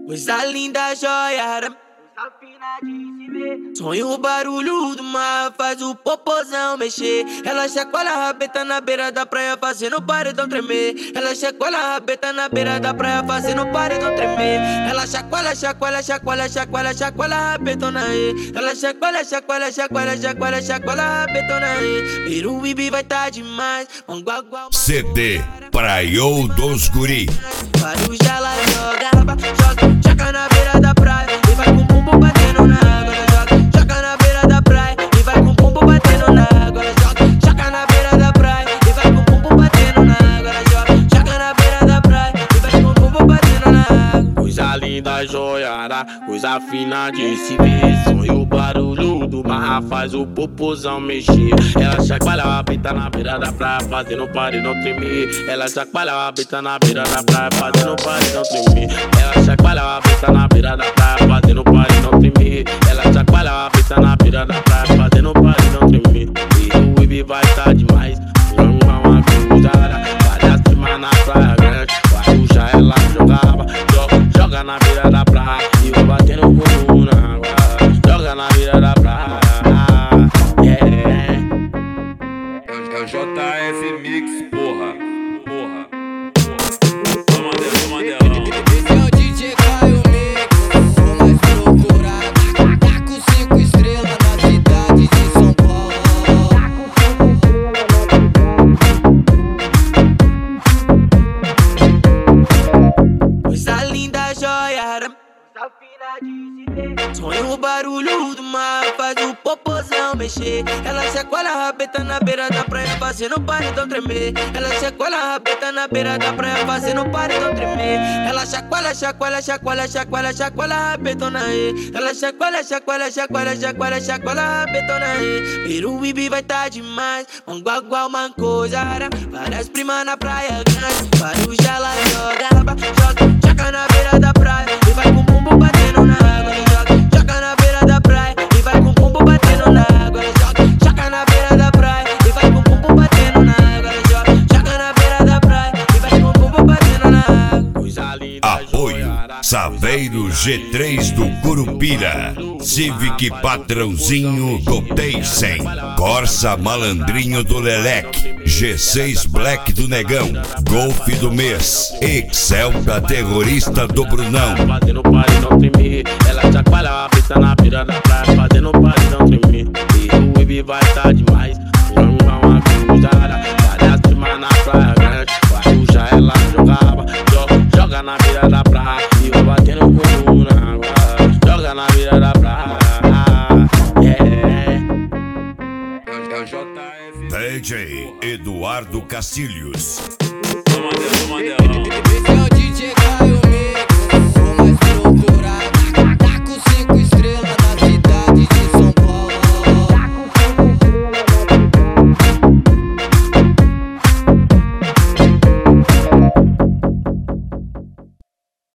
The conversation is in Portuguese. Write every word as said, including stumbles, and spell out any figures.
Coisa linda, joia, sonho o barulho do mar, faz o popozão mexer. Ela chacoalha a rabeta na beira da praia, fazendo o paredão tremer. Ela chacoalha a rabeta na beira da praia, fazendo o paredão tremer. Ela chacoalha, chacoalha, chacoalha, chacoalha, chacoalha a rabetona aí. Ela chacoalha, chacoalha, chacoalha, chacoalha, chacoalha a rabetona aí. Peruíbe vai tá demais. C D Praiô dos Guri. Guarujá ela joga, joga, joga na beira da praia e vai com o bumbum batendo na água. Joga, joga na beira da praia e vai com o bumbum batendo na água. Joga, joga na beira da praia e vai com o bumbum batendo na água. Joga, joga na beira da praia e vai com o bumbum batendo na água. Coisa linda, joiara, coisa fina de se ver. Sonho o barulho do mar, faz o popozão mexer. Ela chacoalha a rabeta na beira da praia, fazendo o paredão tremer. Ela chacoalha a rabeta na beira da praia, fazendo o paredão tremer. Ela chacoalha a rabeta na beira da praia, fazendo o paredão tremer. Ela chacoalha a rabeta na beira da praia, fazendo o paredão tremer. E o Ibi vai tá demais, vamos uma cruzada. Várias primas na praia grande, Guarujá ela jogava. Joga, joga na beira da praia e vou batendo o bumbum na água. Joga na beira da praia, yeah. É o J F Mix, porra, porra, porra. Toma dela, toma dela. Esse é o D J Caio Mix, o mais procurado. Tá com cinco estrelas na cidade de São Paulo. Coisa linda, joia, sonho o barulho do mar, faz o popozão mexer. Ela chacoalha a rabeta na beira da praia, fazendo o paredão tremer. Ela chacoalha a rabeta na beira da praia, fazendo o paredão tremer. Ela chacoalha, chacoalha, chacoalha, chacoalha, chacoalha a rabetona aí. Ela chacoalha, chacoalha, chacoalha, chacoalha, chacoalha a rabetona aí. Peruíbe vai tá demais, Manguaguá, Mancozara. Várias primas na praia grande, Guarujá ela joga, joga, joga na beira da praia e vai com o bumbum batendo na água. Joga, joga na beira da praia e vai com o bumbum batendo na água. Joga, joga na beira da praia e vai com o bumbum batendo na água. Joga, joga na beira da praia e vai com o bumbum batendo na água. Coisa linda, Apoio Saveiro G três do Curupira, Civic Patrãozinho do Teisen, Corsa Malandrinho do Leleque, G seis Black do Negão, Golf do Mês, Excel da Terrorista do Brunão. Fazendo o paredão tremer. Ela chacoalha a rabeta na beira da praia, fazendo o paredão tremer. E o Ibi vai tá demais, vamos uma cruzada. Várias primas na praia grande, Guarujá ela jogava. Joga, joga na beira da praia e vou batendo o bumbum na água. Joga na beira da praia, yeah. É o J F D J Eduardo Cacilhos. Toma dela, toma dela. Esse é o